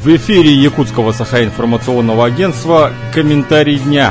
В эфире Якутского Саха-информационного агентства «Комментарий дня».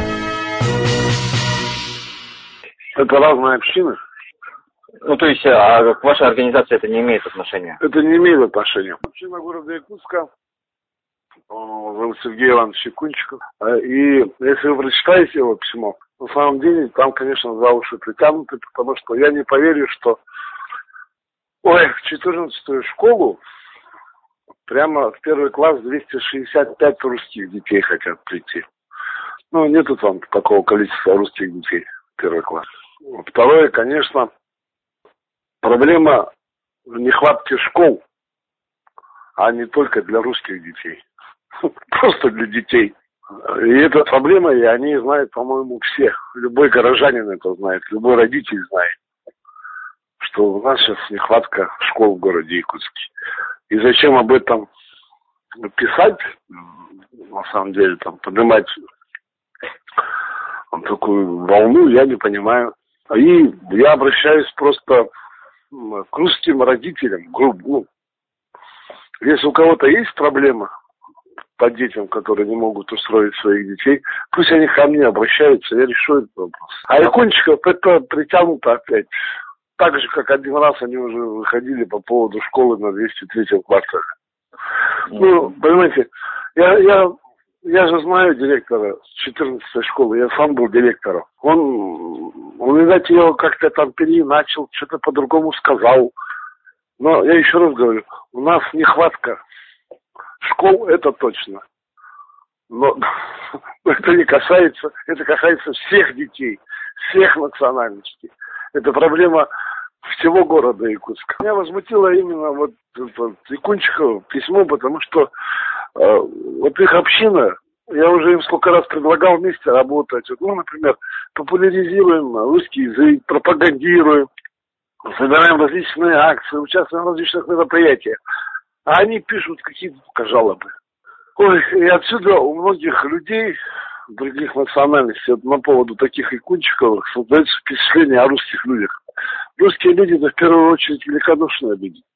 Это разные общины. Ну, то есть, а к вашей организации это не имеет отношения? Это не имеет отношения. Община города Якутска, зовут Сергей Иванович Якунчиков. И если вы прочитаете его письмо, на самом деле там, конечно, за уши притянуты, потому что я не поверю, что в 14-ю школу прямо в первый класс 265 русских детей хотят прийти. Ну, нету там такого количества русских детей в первый класс. Второе, конечно, проблема нехватки школ, а не только для русских детей. Просто для детей. И эта проблема, и они знают, по-моему, все. Любой горожанин это знает, любой родитель знает, что у нас сейчас нехватка школ в городе Якутске. И зачем об этом писать, на самом деле, там, поднимать такую волну, я не понимаю. И я обращаюсь просто к русским родителям, если у кого-то есть проблема по детям, которые не могут устроить своих детей, пусть они ко мне обращаются, я решу этот вопрос. А Якунчиков это притянуто опять. Так же, как один раз они уже выходили по поводу школы на 203-м квартале. Ну, понимаете, я же знаю директора 14-й школы, я сам был директором. Он, видать, ее как-то там переиначил, что-то по-другому сказал. Но я еще раз говорю, у нас нехватка школ, это точно. Но это не касается, это касается всех детей, всех национальностей. Это проблема всего города Якутска. Меня возмутило именно вот Якунчиково письмо, потому что вот их община, я уже им сколько раз предлагал вместе работать. Ну, например, популяризируем русский язык, пропагандируем, собираем различные акции, участвуем в различных мероприятиях. А они пишут какие-то жалобы. И отсюда у многих людей других национальностей по поводу таких Якунчиковых создается впечатление о русских людях. Русские люди, это в первую очередь великодушные люди.